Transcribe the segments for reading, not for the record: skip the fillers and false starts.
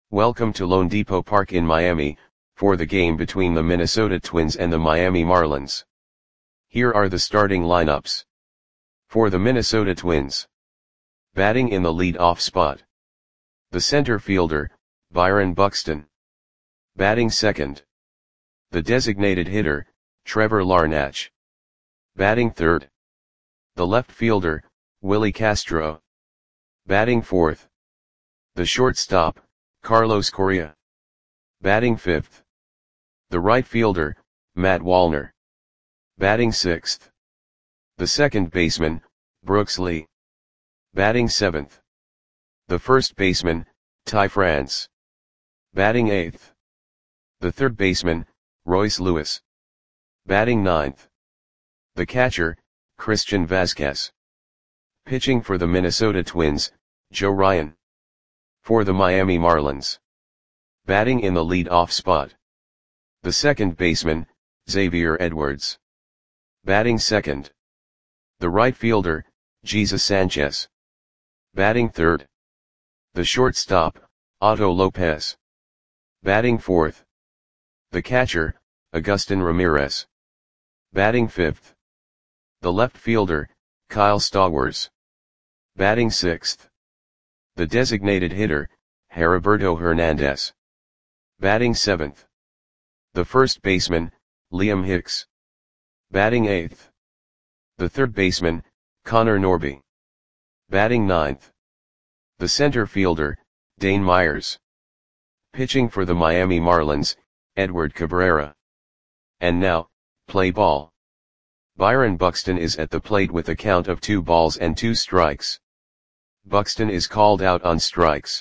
Welcome to loanDepot Park in Miami, for the game between the Minnesota Twins and the Miami Marlins. Here are the starting lineups. For the Minnesota Twins. Batting in the lead-off spot. The center fielder, Byron Buxton. Batting second. The designated hitter, Trevor Larnach. Batting third. The left fielder, Willie Castro. Batting fourth. The shortstop, Carlos Correa. Batting fifth. The right fielder, Matt Wallner. Batting sixth. The second baseman, Brooks Lee. Batting seventh. The first baseman, Ty France. Batting eighth. The third baseman, Royce Lewis. Batting ninth. The catcher, Christian Vazquez. Pitching for the Minnesota Twins, Joe Ryan. For the Miami Marlins. Batting in the lead-off spot. The second baseman, Xavier Edwards. Batting second. The right fielder, Jesus Sanchez. Batting third. The shortstop, Otto Lopez. Batting fourth. The catcher, Agustin Ramirez. Batting fifth. The left fielder, Kyle Stowers. Batting sixth. The designated hitter, Heriberto Hernandez. Batting seventh. The first baseman, Liam Hicks. Batting eighth. The third baseman, Connor Norby. Batting ninth. The center fielder, Dane Myers. Pitching for the Miami Marlins, Edward Cabrera. And now, play ball. Byron Buxton is at the plate with a count of 2 strikes. Buxton is called out on strikes.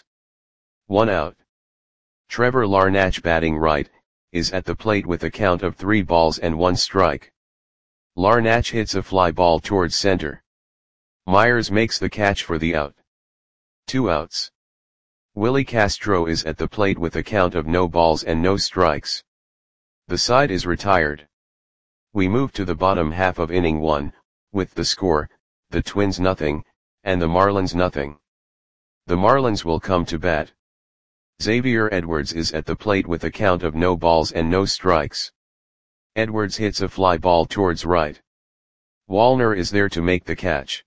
1 out. Trevor Larnach batting right, is at the plate with a count of 3 strike. Larnach hits a fly ball towards center. Myers makes the catch for the out. 2 outs. Willie Castro is at the plate with a count of no strikes. The side is retired. We move to the bottom half of inning 1, with the score, the Twins nothing, and the Marlins nothing. The Marlins will come to bat. Xavier Edwards is at the plate with a count of no strikes. Edwards hits a fly ball towards right. Wallner is there to make the catch.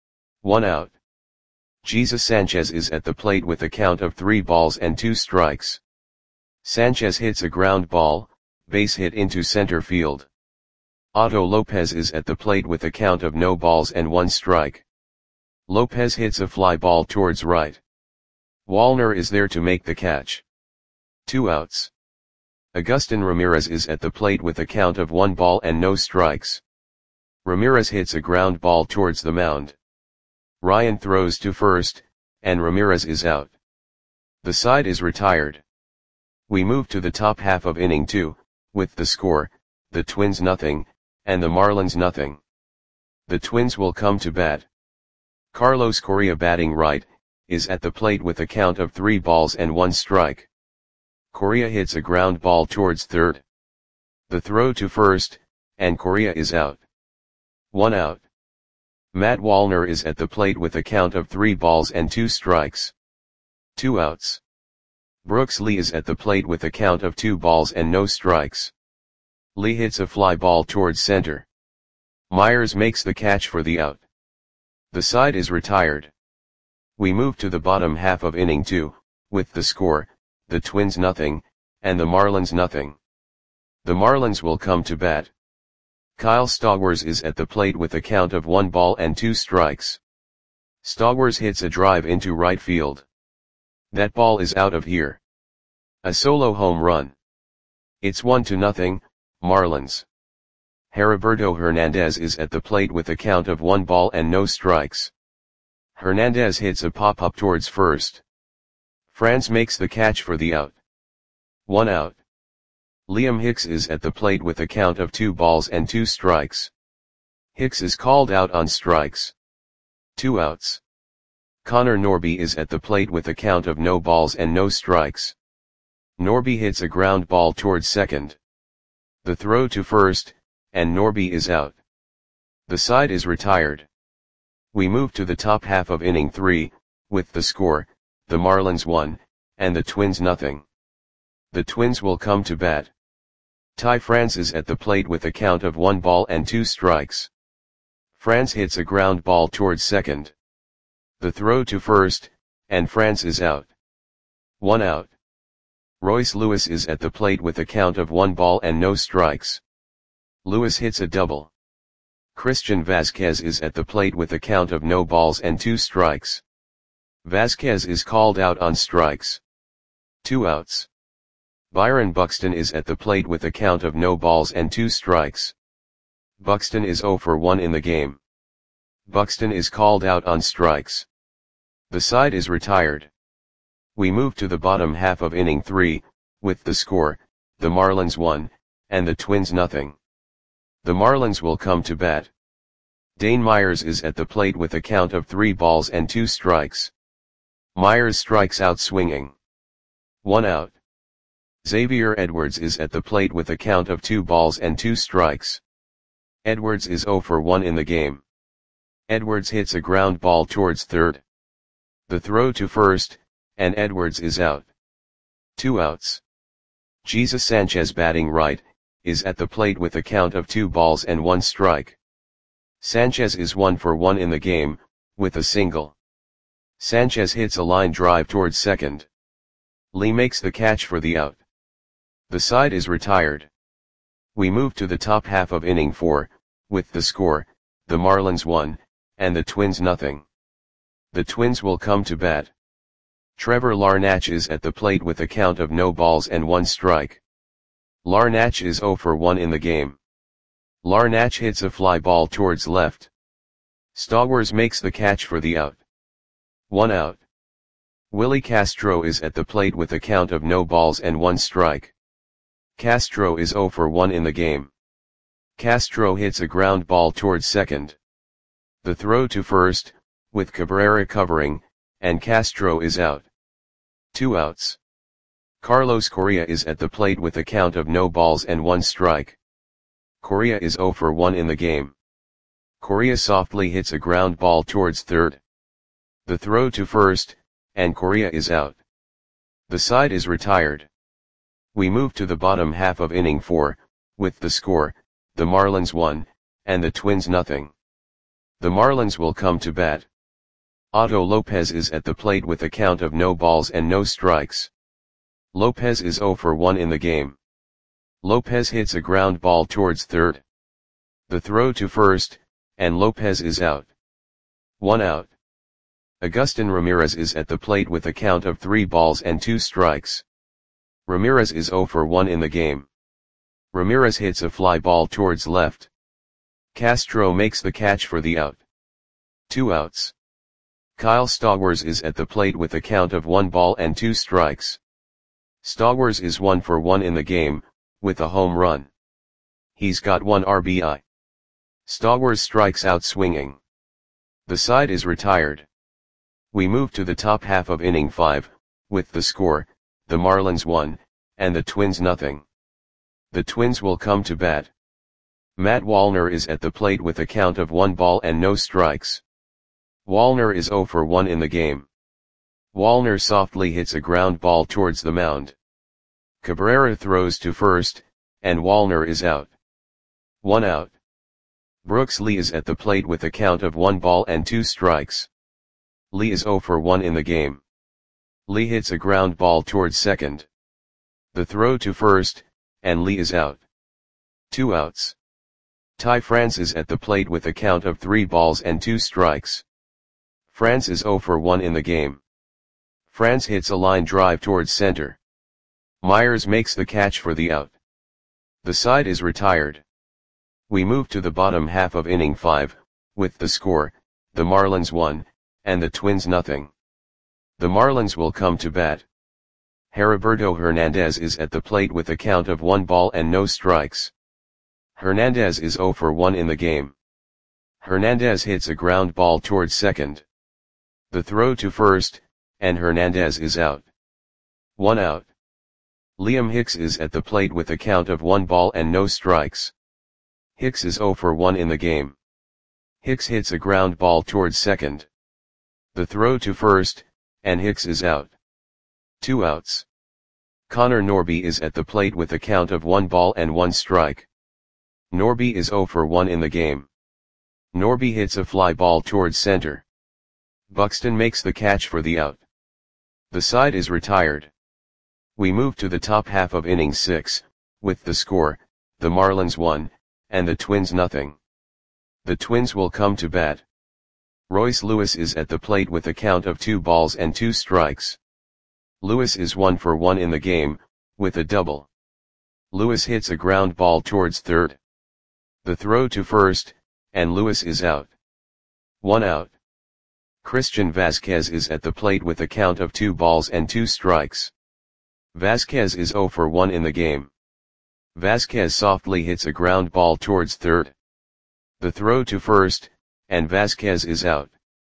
1 out. Jesus Sanchez is at the plate with a count of 3 strikes. Sanchez hits a ground ball, base hit into center field. Otto Lopez is at the plate with a count of no balls and 1 strike. Lopez hits a fly ball towards right. Wallner is there to make the catch. 2 outs. Agustin Ramirez is at the plate with a count of 1 ball and no strikes. Ramirez hits a ground ball towards the mound. Ryan throws to first, and Ramirez is out. The side is retired. We move to the top half of inning 2, with the score, the Twins nothing, and the Marlins nothing. The Twins will come to bat. Carlos Correa batting right, is at the plate with a count of 3 and 1 strike. Correa hits a ground ball towards third. The throw to first, and Correa is out. 1 out. Matt Wallner is at the plate with a count of 3 and 2 strikes. 2 outs. Brooks Lee is at the plate with a count of 2 and no strikes. Lee hits a fly ball towards center. Myers makes the catch for the out. The side is retired. We move to the bottom half of inning 2, with the score, the Twins nothing, and the Marlins nothing. The Marlins will come to bat. Kyle Stowers is at the plate with a count of 1 and 2 strikes. Stowers hits a drive into right field. That ball is out of here. A solo home run. It's 1-0, Marlins. Heriberto Hernandez is at the plate with a count of 1 and no strikes. Hernandez hits a pop-up towards first. France makes the catch for the out. 1 out. Liam Hicks is at the plate with a count of 2 and 2 strikes. Hicks is called out on strikes. 2 outs. Connor Norby is at the plate with a count of no and no strikes. Norby hits a ground ball towards second. The throw to first, and Norby is out. The side is retired. We move to the top half of inning 3, with the score, the Marlins 1, and the Twins nothing. The Twins will come to bat. Ty France is at the plate with a count of 1 ball and 2 strikes. France hits a ground ball towards second. The throw to first, and France is out. 1 out. Royce Lewis is at the plate with a count of 1 ball and no strikes. Lewis hits a double. Christian Vasquez is at the plate with a count of no balls and 2 strikes. Vasquez is called out on strikes. 2 outs. Byron Buxton is at the plate with a count of no balls and 2 strikes. Buxton is 0 for 1 in the game. Buxton is called out on strikes. The side is retired. We move to the bottom half of inning 3, with the score, the Marlins 1, and the Twins nothing. The Marlins will come to bat. Dane Myers is at the plate with a count of 3 balls and 2 strikes. Myers strikes out swinging. 1 out. Xavier Edwards is at the plate with a count of 2 balls and 2 strikes. Edwards is 0 for 1 in the game. Edwards hits a ground ball towards third. The throw to first, and Edwards is out. 2 outs. Jesus Sanchez batting right, is at the plate with a count of 2 balls and 1 strike. Sanchez is 1 for 1 in the game, with a single. Sanchez hits a line drive towards second. Lee makes the catch for the out. The side is retired. We move to the top half of inning 4, with the score, the Marlins 1, and the Twins nothing. The Twins will come to bat. Trevor Larnach is at the plate with a count of no balls and 1 strike. Larnach is 0 for 1 in the game. Larnach hits a fly ball towards left. Stowers makes the catch for the out. 1 out. Willie Castro is at the plate with a count of no balls and 1 strike. Castro is 0 for 1 in the game. Castro hits a ground ball towards second. The throw to first, with Cabrera covering, and Castro is out. 2 outs. Carlos Correa is at the plate with a count of no balls and 1 strike. Correa is 0 for 1 in the game. Correa softly hits a ground ball towards third. The throw to first, and Correa is out. The side is retired. We move to the bottom half of inning 4, with the score, the Marlins 1, and the Twins nothing. The Marlins will come to bat. Otto Lopez is at the plate with a count of no balls and no strikes. Lopez is 0 for 1 in the game. Lopez hits a ground ball towards third. The throw to first, and Lopez is out. 1 out. Agustin Ramirez is at the plate with a count of 3 balls and 2 strikes. Ramirez is 0 for 1 in the game. Ramirez hits a fly ball towards left. Castro makes the catch for the out. 2 outs. Kyle Stowers is at the plate with a count of 1 ball and 2 strikes. Stowers is 1 for 1 in the game, with a home run. He's got 1 RBI. Stowers strikes out swinging. The side is retired. We move to the top half of inning 5, with the score, the Marlins 1, and the Twins nothing. The Twins will come to bat. Matt Wallner is at the plate with a count of 1 ball and no strikes. Wallner is 0 for 1 in the game. Wallner softly hits a ground ball towards the mound. Cabrera throws to first, and Wallner is out. 1 out. Brooks Lee is at the plate with a count of 1 ball and 2 strikes. Lee is 0 for 1 in the game. Lee hits a ground ball towards second. The throw to first, and Lee is out. 2 outs. Ty France is at the plate with a count of 3 balls and 2 strikes. France is 0 for 1 in the game. France hits a line drive towards center. Myers makes the catch for the out. The side is retired. We move to the bottom half of inning 5, with the score, the Marlins 1, and the Twins nothing. The Marlins will come to bat. Heriberto Hernandez is at the plate with a count of 1 ball and no strikes. Hernandez is 0 for 1 in the game. Hernandez hits a ground ball towards second. The throw to first, and Hernandez is out. 1 out. Liam Hicks is at the plate with a count of 1 ball and no strikes. Hicks is 0 for 1 in the game. Hicks hits a ground ball towards second. The throw to first, and Hicks is out. 2 outs. Connor Norby is at the plate with a count of 1 ball and 1 strike. Norby is 0 for 1 in the game. Norby hits a fly ball towards center. Buxton makes the catch for the out. The side is retired. We move to the top half of inning 6, with the score, the Marlins 1, and the Twins nothing. The Twins will come to bat. Royce Lewis is at the plate with a count of 2 balls and 2 strikes. Lewis is 1 for 1 in the game, with a double. Lewis hits a ground ball towards third. The throw to first, and Lewis is out. 1 out. Christian Vasquez is at the plate with a count of 2 balls and 2 strikes. Vasquez is 0 for 1 in the game. Vasquez softly hits a ground ball towards third. The throw to first, and Vasquez is out.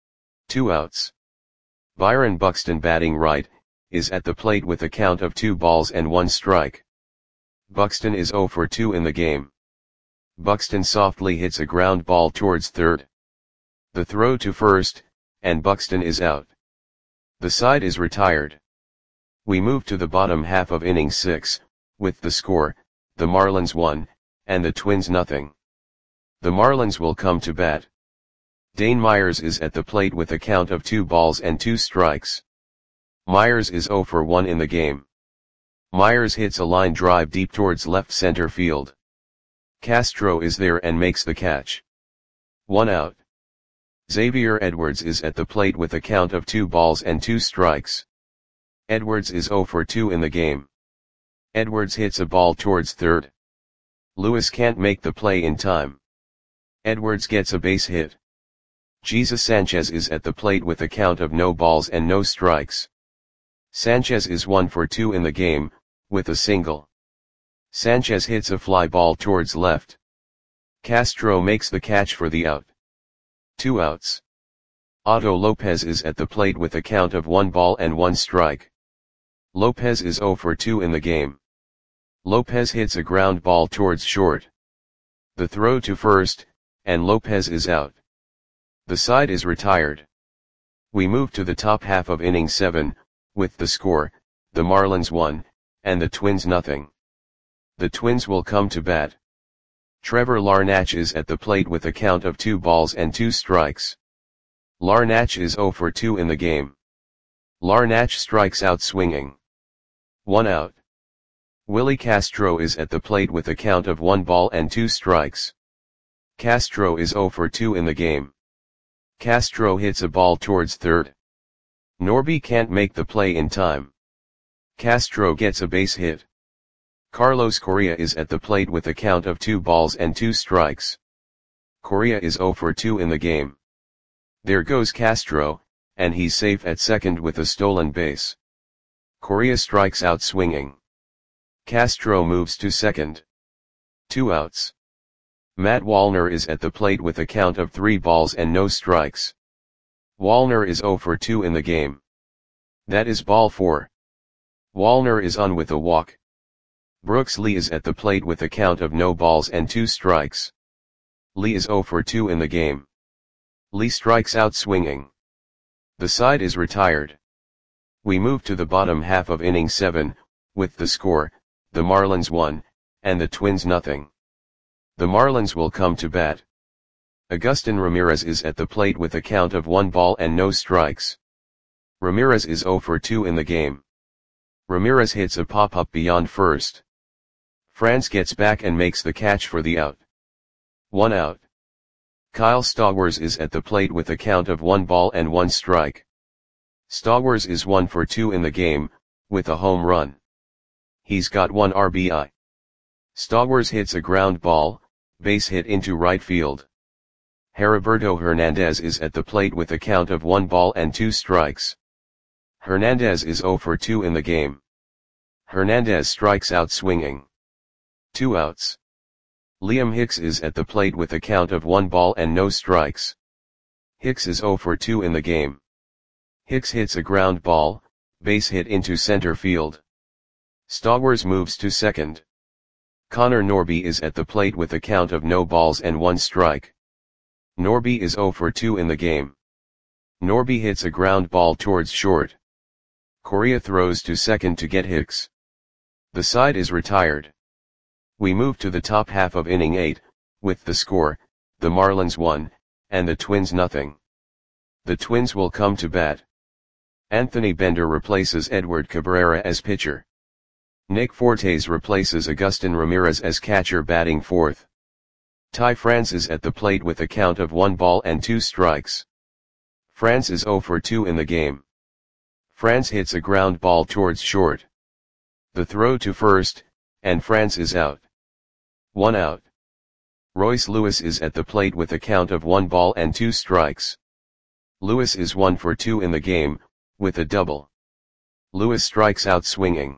2 outs. Byron Buxton, batting right, is at the plate with a count of 2 balls and 1 strike. Buxton is 0 for 2 in the game. Buxton softly hits a ground ball towards third. The throw to first, and Buxton is out. The side is retired. We move to the bottom half of inning 6, with the score, the Marlins 1, and the Twins nothing. The Marlins will come to bat. Dane Myers is at the plate with a count of 2 balls and 2 strikes. Myers is 0 for 1 in the game. Myers hits a line drive deep towards left center field. Castro is there and makes the catch. 1 out. Xavier Edwards is at the plate with a count of 2 balls and 2 strikes. Edwards is 0 for 2 in the game. Edwards hits a ball towards third. Lewis can't make the play in time. Edwards gets a base hit. Jesus Sanchez is at the plate with a count of no balls and no strikes. Sanchez is 1 for 2 in the game, with a single. Sanchez hits a fly ball towards left. Castro makes the catch for the out. 2 outs. Otto Lopez is at the plate with a count of 1 ball and 1 strike. Lopez is 0 for 2 in the game. Lopez hits a ground ball towards short. The throw to first, and Lopez is out. The side is retired. We move to the top half of inning 7, with the score, the Marlins 1, and the Twins nothing. The Twins will come to bat. Trevor Larnach is at the plate with a count of 2 balls and 2 strikes. Larnach is 0 for 2 in the game. Larnach strikes out swinging. 1 out. Willie Castro is at the plate with a count of 1 ball and 2 strikes. Castro is 0 for 2 in the game. Castro hits a ball towards third. Norby can't make the play in time. Castro gets a base hit. Carlos Correa is at the plate with a count of 2 balls and 2 strikes. Correa is 0 for 2 in the game. There goes Castro, and he's safe at second with a stolen base. Correa strikes out swinging. Castro moves to second. 2 outs. Matt Wallner is at the plate with a count of 3 balls and no strikes. Wallner is 0 for 2 in the game. That is ball 4. Wallner is on with a walk. Brooks Lee is at the plate with a count of no balls and 2 strikes. Lee is 0 for 2 in the game. Lee strikes out swinging. The side is retired. We move to the bottom half of inning 7, with the score, the Marlins 1, and the Twins nothing. The Marlins will come to bat. Agustin Ramirez is at the plate with a count of 1 ball and no strikes. Ramirez is 0 for 2 in the game. Ramirez hits a pop-up beyond first. France gets back and makes the catch for the out. 1 out. Kyle Stowers is at the plate with a count of 1 ball and 1 strike. Stowers is 1 for 2 in the game, with a home run. He's got 1 RBI. Stowers hits a ground ball, base hit into right field. Heriberto Hernandez is at the plate with a count of 1 ball and 2 strikes. Hernandez is 0 for 2 in the game. Hernandez strikes out swinging. 2 outs. Liam Hicks is at the plate with a count of 1 ball and no strikes. Hicks is 0 for 2 in the game. Hicks hits a ground ball, base hit into center field. Stowers moves to second. Connor Norby is at the plate with a count of no balls and 1 strike. Norby is 0 for 2 in the game. Norby hits a ground ball towards short. Correa throws to second to get Hicks. The side is retired. We move to the top half of inning 8, with the score, the Marlins 1, and the Twins nothing. The Twins will come to bat. Anthony Bender replaces Edward Cabrera as pitcher. Nick Fortes replaces Agustin Ramirez as catcher batting fourth. Ty France is at the plate with a count of 1 ball and 2 strikes. France is 0 for 2 in the game. France hits a ground ball towards short. The throw to first, and France is out. 1 out. Royce Lewis is at the plate with a count of 1 ball and 2 strikes. Lewis is 1 for 2 in the game, with a double. Lewis strikes out swinging.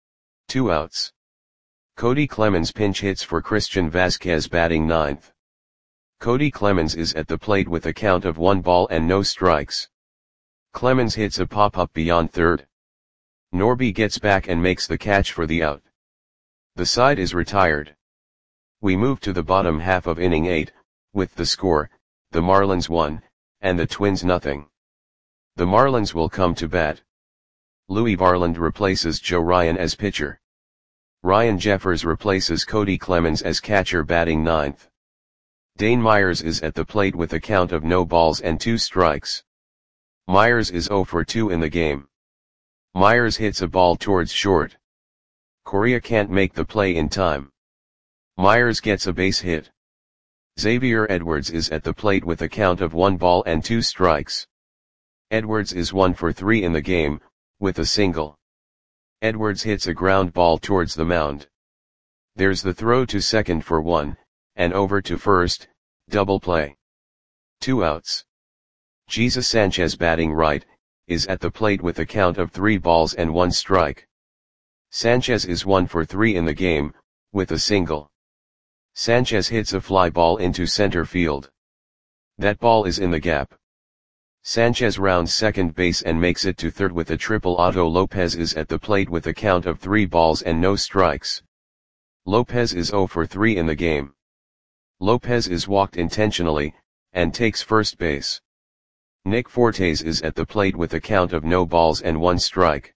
2 outs. Cody Clemens pinch hits for Christian Vasquez batting ninth. Cody Clemens is at the plate with a count of 1 ball and no strikes. Clemens hits a pop-up beyond third. Norby gets back and makes the catch for the out. The side is retired. We move to the bottom half of inning 8, with the score, the Marlins 1, and the Twins nothing. The Marlins will come to bat. Louis Varland replaces Joe Ryan as pitcher. Ryan Jeffers replaces Cody Clemens as catcher batting ninth. Dane Myers is at the plate with a count of no balls and 2 strikes. Myers is 0 for 2 in the game. Myers hits a ball towards short. Correa can't make the play in time. Myers gets a base hit. Xavier Edwards is at the plate with a count of 1 ball and 2 strikes. Edwards is 1 for 3 in the game, with a single. Edwards hits a ground ball towards the mound. There's the throw to second for 1, and over to first, double play. 2 outs. Jesus Sanchez batting right, is at the plate with a count of 3 balls and 1 strike. Sanchez is 1 for 3 in the game, with a single. Sanchez hits a fly ball into center field. That ball is in the gap. Sanchez rounds second base and makes it to third with a triple. Otto Lopez is at the plate with a count of 3 balls and no strikes. Lopez is 0 for 3 in the game. Lopez is walked intentionally, and takes first base. Nick Fortes is at the plate with a count of no balls and 1 strike.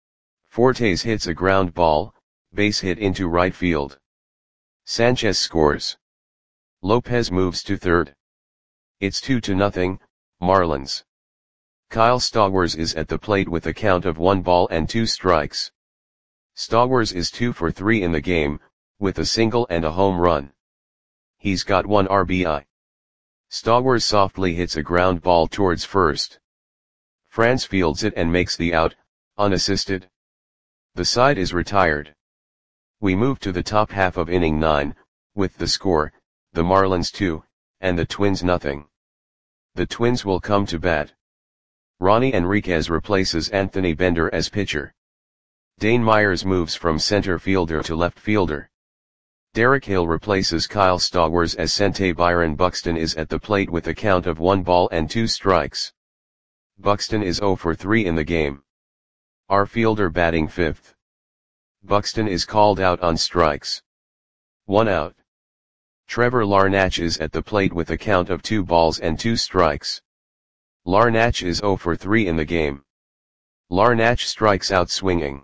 Fortes hits a ground ball, base hit into right field. Sanchez scores. Lopez moves to third. It's 2-0, Marlins. Kyle Stowers is at the plate with a count of 1 ball and 2 strikes. Stowers is 2 for 3 in the game, with a single and a home run. He's got 1 RBI. Stowers softly hits a ground ball towards first. France fields it and makes the out, unassisted. The side is retired. We move to the top half of inning 9, with the score, the Marlins 2, and the Twins nothing. The Twins will come to bat. Ronnie Enriquez replaces Anthony Bender as pitcher. Dane Myers moves from center fielder to left fielder. Derek Hill replaces Kyle Stowers as center. Byron Buxton is at the plate with a count of 1 ball and 2 strikes. Buxton is 0 for 3 in the game. Our fielder batting fifth. Buxton is called out on strikes. 1 out. Trevor Larnach is at the plate with a count of 2 balls and 2 strikes. Larnach is 0 for 3 in the game. Larnach strikes out swinging.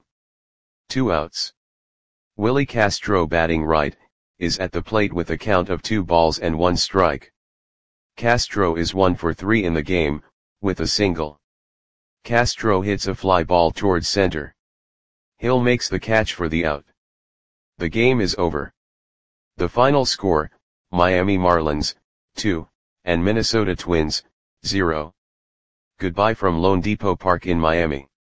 2 outs. Willie Castro batting right, is at the plate with a count of 2 balls and 1 strike. Castro is 1 for 3 in the game, with a single. Castro hits a fly ball towards center. Hill makes the catch for the out. The game is over. The final score, Miami Marlins, 2, and Minnesota Twins, 0. Goodbye from Lone Depot Park in Miami.